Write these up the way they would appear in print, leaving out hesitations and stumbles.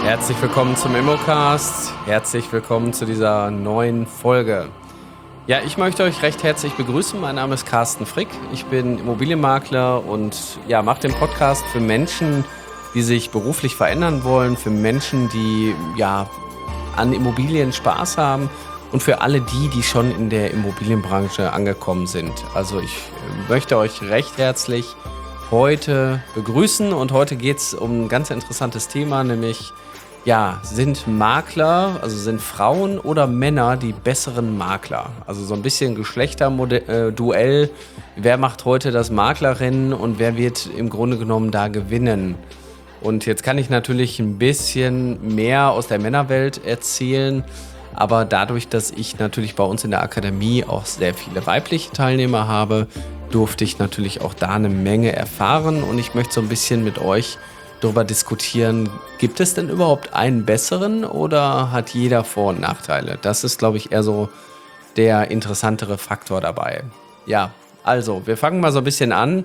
Herzlich willkommen zum Immocast. Herzlich willkommen zu dieser neuen Folge. Ja, ich möchte euch recht herzlich begrüßen. Mein Name ist Carsten Frick. Ich bin Immobilienmakler und mache den Podcast für Menschen, die sich beruflich verändern wollen, für Menschen, die an Immobilien Spaß haben und für alle die schon in der Immobilienbranche angekommen sind. Also ich möchte euch recht herzlich heute begrüßen und heute geht es um ein ganz interessantes Thema, nämlich sind Makler, also sind Frauen oder Männer die besseren Makler? Also so ein bisschen Geschlechterduell. Wer macht heute das Maklerrennen und wer wird im Grunde genommen da gewinnen? Und jetzt kann ich natürlich ein bisschen mehr aus der Männerwelt erzählen, aber dadurch, dass ich natürlich bei uns in der Akademie auch sehr viele weibliche Teilnehmer habe, durfte ich natürlich auch da eine Menge erfahren und ich möchte so ein bisschen mit euch darüber diskutieren, gibt es denn überhaupt einen besseren oder hat jeder Vor- und Nachteile? Das ist, glaube ich, eher so der interessantere Faktor dabei. Ja, also, wir fangen mal so ein bisschen an.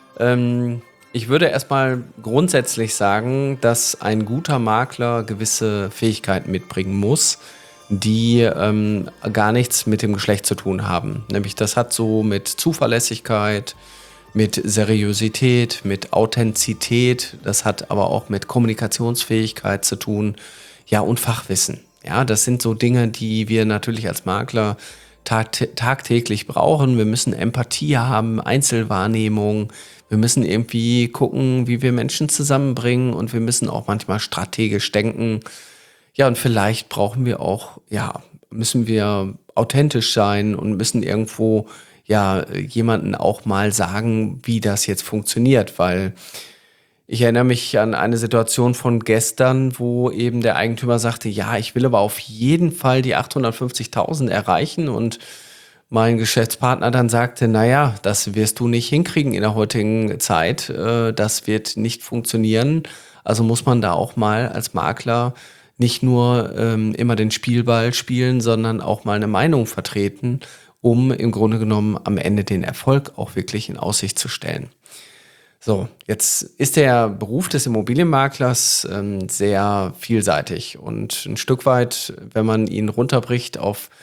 Ich würde erstmal grundsätzlich sagen, dass ein guter Makler gewisse Fähigkeiten mitbringen muss, die gar nichts mit dem Geschlecht zu tun haben. Nämlich das hat so mit Zuverlässigkeit, mit Seriosität, mit Authentizität, das hat aber auch mit Kommunikationsfähigkeit zu tun, und Fachwissen. Ja, das sind so Dinge, die wir natürlich als Makler tagtäglich brauchen. Wir müssen Empathie haben, Einzelwahrnehmung, wir müssen irgendwie gucken, wie wir Menschen zusammenbringen und wir müssen auch manchmal strategisch denken. Ja, und vielleicht brauchen wir auch, müssen wir authentisch sein und müssen irgendwo jemanden auch mal sagen, wie das jetzt funktioniert, weil ich erinnere mich an eine Situation von gestern, wo eben der Eigentümer sagte, ich will aber auf jeden Fall die 850.000 erreichen und mein Geschäftspartner dann sagte, das wirst du nicht hinkriegen in der heutigen Zeit, das wird nicht funktionieren, also muss man da auch mal als Makler nicht nur immer den Spielball spielen, sondern auch mal eine Meinung vertreten, um im Grunde genommen am Ende den Erfolg auch wirklich in Aussicht zu stellen. So, jetzt ist der Beruf des Immobilienmaklers sehr vielseitig und ein Stück weit, wenn man ihn runterbricht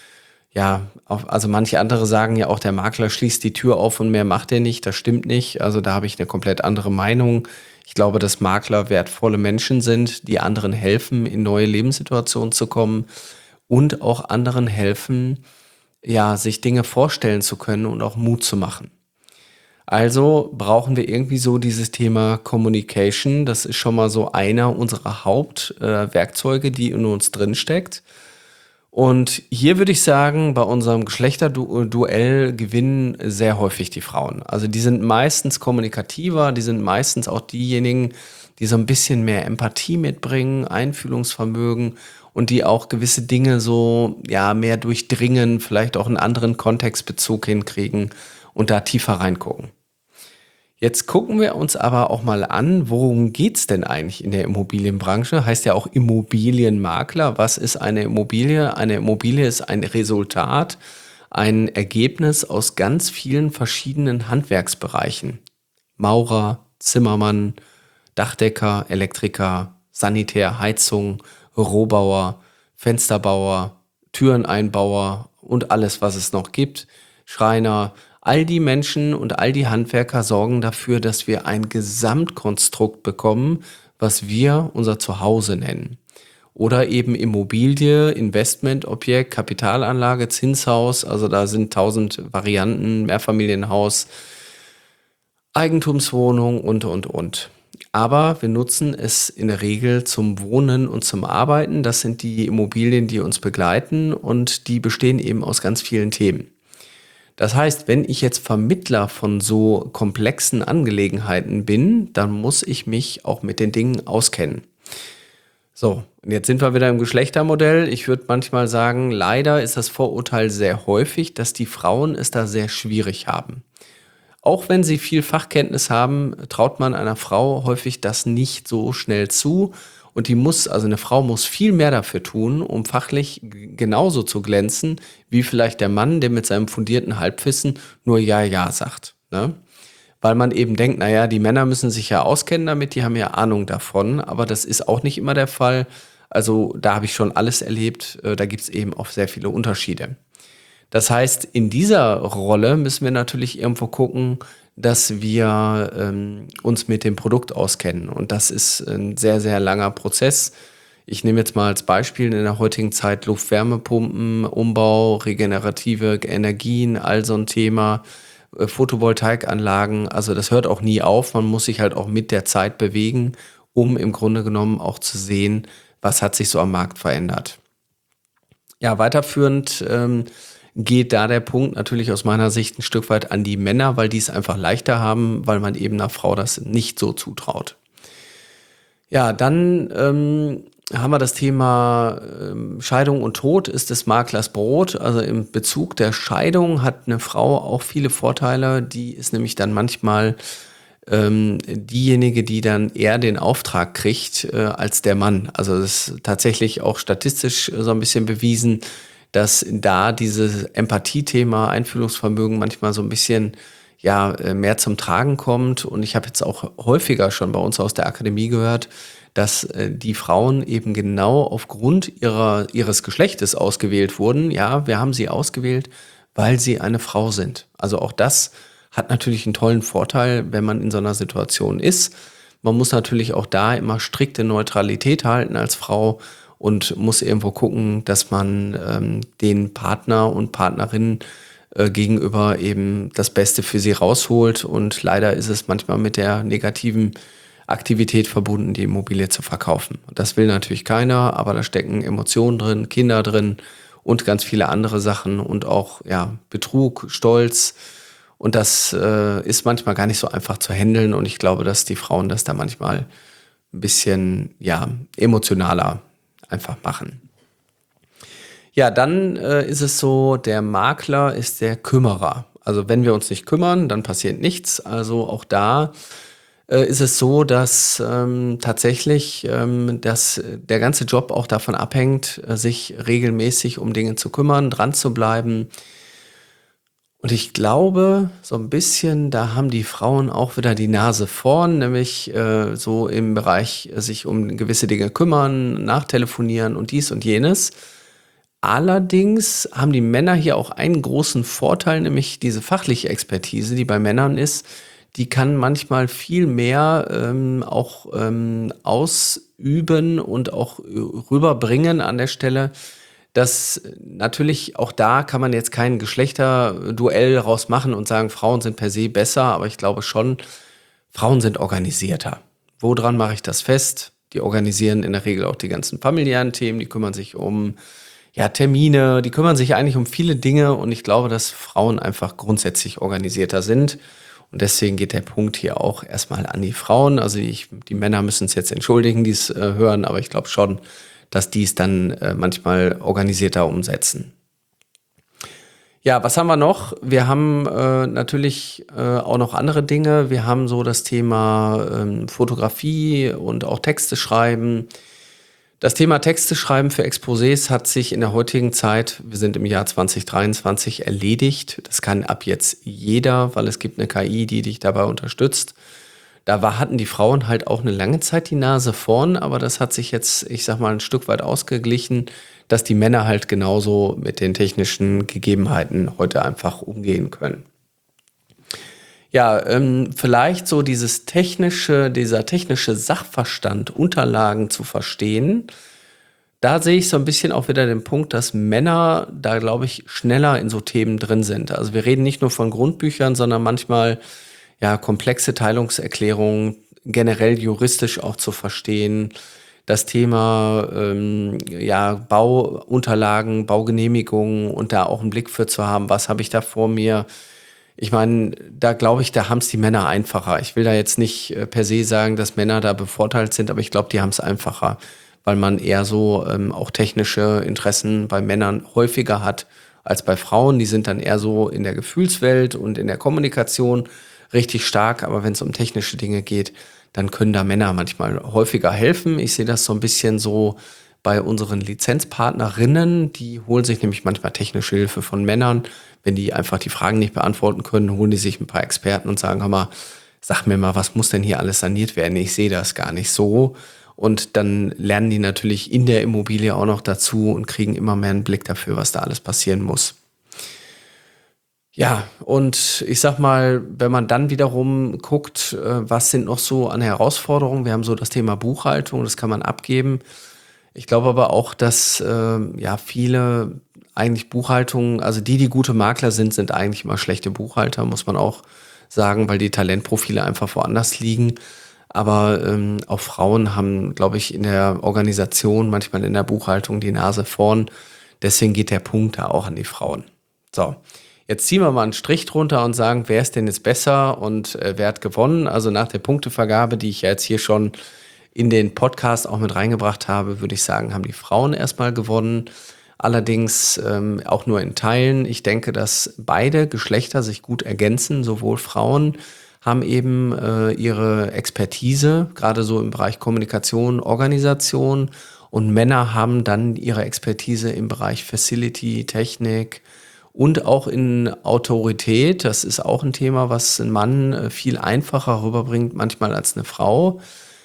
also manche andere sagen ja auch, der Makler schließt die Tür auf und mehr macht er nicht. Das stimmt nicht. Also da habe ich eine komplett andere Meinung. Ich glaube, dass Makler wertvolle Menschen sind, die anderen helfen, in neue Lebenssituationen zu kommen und auch anderen helfen, sich Dinge vorstellen zu können und auch Mut zu machen. Also brauchen wir irgendwie so dieses Thema Communication. Das ist schon mal so einer unserer Hauptwerkzeuge, die in uns drin steckt. Und hier würde ich sagen, bei unserem Geschlechterduell gewinnen sehr häufig die Frauen. Also die sind meistens kommunikativer, die sind meistens auch diejenigen, die so ein bisschen mehr Empathie mitbringen, Einfühlungsvermögen und die auch gewisse Dinge so mehr durchdringen, vielleicht auch einen anderen Kontextbezug hinkriegen und da tiefer reingucken. Jetzt gucken wir uns aber auch mal an, worum geht's denn eigentlich in der Immobilienbranche? Heißt ja auch Immobilienmakler. Was ist eine Immobilie? Eine Immobilie ist ein Resultat, ein Ergebnis aus ganz vielen verschiedenen Handwerksbereichen. Maurer, Zimmermann, Dachdecker, Elektriker, Sanitär, Heizung, Rohbauer, Fensterbauer, Türeneinbauer und alles, was es noch gibt, Schreiner. All die Menschen und all die Handwerker sorgen dafür, dass wir ein Gesamtkonstrukt bekommen, was wir unser Zuhause nennen. Oder eben Immobilie, Investmentobjekt, Kapitalanlage, Zinshaus, also da sind 1000 Varianten, Mehrfamilienhaus, Eigentumswohnung und. Aber wir nutzen es in der Regel zum Wohnen und zum Arbeiten. Das sind die Immobilien, die uns begleiten und die bestehen eben aus ganz vielen Themen. Das heißt, wenn ich jetzt Vermittler von so komplexen Angelegenheiten bin, dann muss ich mich auch mit den Dingen auskennen. So, und jetzt sind wir wieder im Geschlechtermodell. Ich würde manchmal sagen, leider ist das Vorurteil sehr häufig, dass die Frauen es da sehr schwierig haben. Auch wenn sie viel Fachkenntnis haben, traut man einer Frau häufig das nicht so schnell zu. Und eine Frau muss viel mehr dafür tun, um fachlich genauso zu glänzen, wie vielleicht der Mann, der mit seinem fundierten Halbwissen nur Ja sagt. Ne? weil man eben denkt, naja, die Männer müssen sich ja auskennen damit, die haben ja Ahnung davon, aber das ist auch nicht immer der Fall. Also da habe ich schon alles erlebt, da gibt es eben auch sehr viele Unterschiede. Das heißt, in dieser Rolle müssen wir natürlich irgendwo gucken, dass wir uns mit dem Produkt auskennen. Und das ist ein sehr, sehr langer Prozess. Ich nehme jetzt mal als Beispiel in der heutigen Zeit Luft-Wärmepumpen, Umbau, regenerative Energien, all so ein Thema, Photovoltaikanlagen. Also das hört auch nie auf. Man muss sich halt auch mit der Zeit bewegen, um im Grunde genommen auch zu sehen, was hat sich so am Markt verändert. Ja, weiterführend geht da der Punkt natürlich aus meiner Sicht ein Stück weit an die Männer, weil die es einfach leichter haben, weil man eben einer Frau das nicht so zutraut. Ja, dann haben wir das Thema Scheidung und Tod ist des Maklers Brot. Also im Bezug der Scheidung hat eine Frau auch viele Vorteile. Die ist nämlich dann manchmal diejenige, die dann eher den Auftrag kriegt als der Mann. Also das ist tatsächlich auch statistisch so ein bisschen bewiesen, dass da dieses Empathie-Thema, Einfühlungsvermögen manchmal so ein bisschen mehr zum Tragen kommt. Und ich habe jetzt auch häufiger schon bei uns aus der Akademie gehört, dass die Frauen eben genau aufgrund ihres Geschlechtes ausgewählt wurden. Ja, wir haben sie ausgewählt, weil sie eine Frau sind. Also auch das hat natürlich einen tollen Vorteil, wenn man in so einer Situation ist. Man muss natürlich auch da immer strikte Neutralität halten als Frau und muss irgendwo gucken, dass man den Partner und Partnerinnen gegenüber eben das Beste für sie rausholt. Und leider ist es manchmal mit der negativen Aktivität verbunden, die Immobilie zu verkaufen. Das will natürlich keiner, aber da stecken Emotionen drin, Kinder drin und ganz viele andere Sachen und auch Betrug, Stolz. Und das ist manchmal gar nicht so einfach zu handeln. Und ich glaube, dass die Frauen das da manchmal ein bisschen emotionaler einfach machen. Ja, dann ist es so, der Makler ist der Kümmerer. Also wenn wir uns nicht kümmern, dann passiert nichts. Also auch da ist es so, dass tatsächlich dass der ganze Job auch davon abhängt, sich regelmäßig um Dinge zu kümmern, dran zu bleiben. Und ich glaube, so ein bisschen, da haben die Frauen auch wieder die Nase vorn, nämlich so im Bereich sich um gewisse Dinge kümmern, nachtelefonieren und dies und jenes. Allerdings haben die Männer hier auch einen großen Vorteil, nämlich diese fachliche Expertise, die bei Männern ist, die kann manchmal viel mehr auch ausüben und auch rüberbringen an der Stelle, dass natürlich auch da kann man jetzt kein Geschlechterduell rausmachen und sagen, Frauen sind per se besser, aber ich glaube schon, Frauen sind organisierter. Woran mache ich das fest? Die organisieren in der Regel auch die ganzen familiären Themen, die kümmern sich um Termine, die kümmern sich eigentlich um viele Dinge und ich glaube, dass Frauen einfach grundsätzlich organisierter sind. Und deswegen geht der Punkt hier auch erstmal an die Frauen. Also die Männer müssen es jetzt entschuldigen, die es hören, aber ich glaube schon, dass die es dann manchmal organisierter umsetzen. Ja, was haben wir noch? Wir haben natürlich auch noch andere Dinge. Wir haben so das Thema Fotografie und auch Texte schreiben. Das Thema Texte schreiben für Exposés hat sich in der heutigen Zeit, wir sind im Jahr 2023, erledigt. Das kann ab jetzt jeder, weil es gibt eine KI, die dich dabei unterstützt. Hatten die Frauen halt auch eine lange Zeit die Nase vorn, aber das hat sich jetzt, ich sag mal, ein Stück weit ausgeglichen, dass die Männer halt genauso mit den technischen Gegebenheiten heute einfach umgehen können. Ja, vielleicht so dieser technische Sachverstand, Unterlagen zu verstehen. Da sehe ich so ein bisschen auch wieder den Punkt, dass Männer da, glaube ich, schneller in so Themen drin sind. Also wir reden nicht nur von Grundbüchern, sondern manchmal komplexe Teilungserklärungen, generell juristisch auch zu verstehen. Das Thema Bauunterlagen, Baugenehmigungen und da auch einen Blick für zu haben, was habe ich da vor mir. Ich meine, da glaube ich, da haben es die Männer einfacher. Ich will da jetzt nicht per se sagen, dass Männer da bevorteilt sind, aber ich glaube, die haben es einfacher, weil man eher so auch technische Interessen bei Männern häufiger hat als bei Frauen. Die sind dann eher so in der Gefühlswelt und in der Kommunikation richtig stark, aber wenn es um technische Dinge geht, dann können da Männer manchmal häufiger helfen. Ich sehe das so ein bisschen so bei unseren Lizenzpartnerinnen. Die holen sich nämlich manchmal technische Hilfe von Männern. Wenn die einfach die Fragen nicht beantworten können, holen die sich ein paar Experten und sagen, hör mal, sag mir mal, was muss denn hier alles saniert werden? Ich sehe das gar nicht so. Und dann lernen die natürlich in der Immobilie auch noch dazu und kriegen immer mehr einen Blick dafür, was da alles passieren muss. Ja, und ich sag mal, wenn man dann wiederum guckt, was sind noch so an Herausforderungen? Wir haben so das Thema Buchhaltung, das kann man abgeben. Ich glaube aber auch, dass viele eigentlich Buchhaltungen, also die gute Makler sind eigentlich immer schlechte Buchhalter, muss man auch sagen, weil die Talentprofile einfach woanders liegen. Aber auch Frauen haben, glaube ich, in der Organisation, manchmal in der Buchhaltung die Nase vorn. Deswegen geht der Punkt da auch an die Frauen. So. Jetzt ziehen wir mal einen Strich drunter und sagen, wer ist denn jetzt besser und wer hat gewonnen? Also nach der Punktevergabe, die ich ja jetzt hier schon in den Podcast auch mit reingebracht habe, würde ich sagen, haben die Frauen erstmal gewonnen. Allerdings auch nur in Teilen. Ich denke, dass beide Geschlechter sich gut ergänzen. Sowohl Frauen haben eben ihre Expertise, gerade so im Bereich Kommunikation, Organisation. Und Männer haben dann ihre Expertise im Bereich Facility, Technik, und auch in Autorität. Das ist auch ein Thema, was ein Mann viel einfacher rüberbringt, manchmal als eine Frau.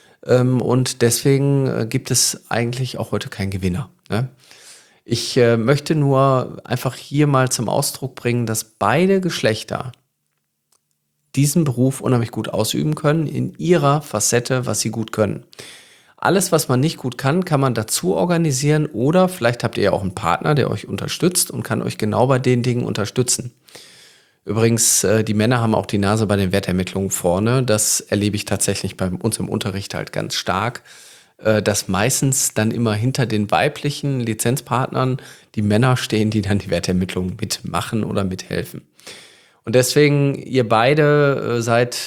Und deswegen gibt es eigentlich auch heute keinen Gewinner. Ne? Ich möchte nur einfach hier mal zum Ausdruck bringen, dass beide Geschlechter diesen Beruf unheimlich gut ausüben können, in ihrer Facette, was sie gut können. Alles, was man nicht gut kann, kann man dazu organisieren oder vielleicht habt ihr ja auch einen Partner, der euch unterstützt und kann euch genau bei den Dingen unterstützen. Übrigens, die Männer haben auch die Nase bei den Wertermittlungen vorne. Das erlebe ich tatsächlich bei uns im Unterricht halt ganz stark, dass meistens dann immer hinter den weiblichen Lizenzpartnern die Männer stehen, die dann die Wertermittlungen mitmachen oder mithelfen. Und deswegen, ihr beide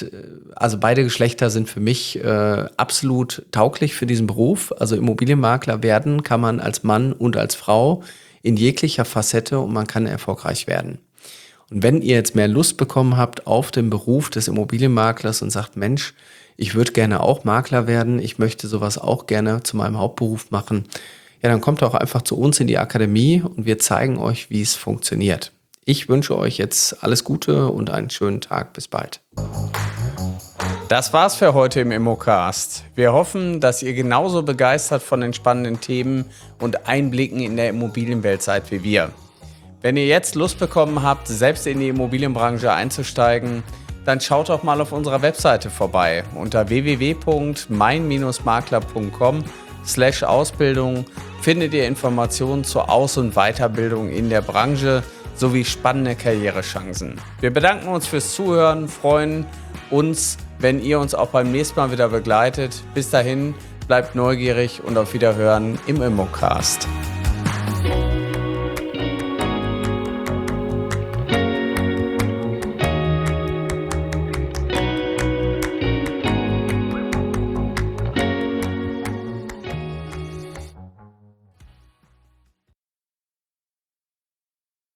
beide Geschlechter sind für mich absolut tauglich für diesen Beruf. Also Immobilienmakler werden kann man als Mann und als Frau in jeglicher Facette und man kann erfolgreich werden. Und wenn ihr jetzt mehr Lust bekommen habt auf den Beruf des Immobilienmaklers und sagt, Mensch, ich würde gerne auch Makler werden, ich möchte sowas auch gerne zu meinem Hauptberuf machen, ja, dann kommt auch einfach zu uns in die Akademie und wir zeigen euch, wie es funktioniert. Ich wünsche euch jetzt alles Gute und einen schönen Tag. Bis bald. Das war's für heute im Immocast. Wir hoffen, dass ihr genauso begeistert von den spannenden Themen und Einblicken in der Immobilienwelt seid wie wir. Wenn ihr jetzt Lust bekommen habt, selbst in die Immobilienbranche einzusteigen, dann schaut doch mal auf unserer Webseite vorbei. Unter www.mein-makler.com/Ausbildung findet ihr Informationen zur Aus- und Weiterbildung in der Branche sowie spannende Karrierechancen. Wir bedanken uns fürs Zuhören, freuen uns, wenn ihr uns auch beim nächsten Mal wieder begleitet. Bis dahin, bleibt neugierig und auf Wiederhören im Immocast.